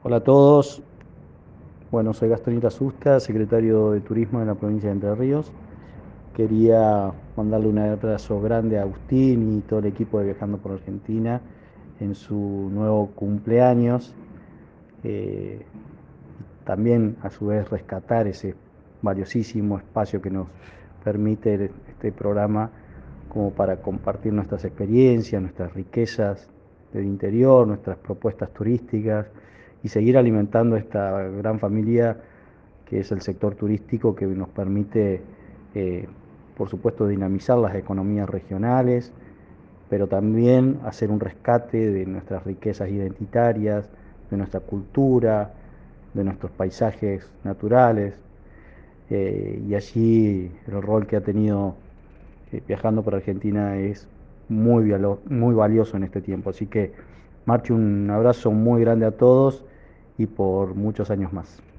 Hola a todos. Bueno, soy Gastón Susta, secretario de Turismo de la provincia de Entre Ríos. Quería mandarle un abrazo grande a Agustín y todo el equipo de Viajando por Argentina en su nuevo cumpleaños. Eh, También, a su vez, rescatar ese valiosísimo espacio que nos permite este programa como para compartir nuestras experiencias, nuestras riquezas del interior, nuestras propuestas turísticas y seguir alimentando esta gran familia que es el sector turístico que nos permite, eh, por supuesto, dinamizar las economías regionales, pero también hacer un rescate de nuestras riquezas identitarias, de nuestra cultura, de nuestros paisajes naturales, y allí el rol que ha tenido Viajando por Argentina es muy valioso en este tiempo. Así que, Marchi, un abrazo muy grande a todos y por muchos años más.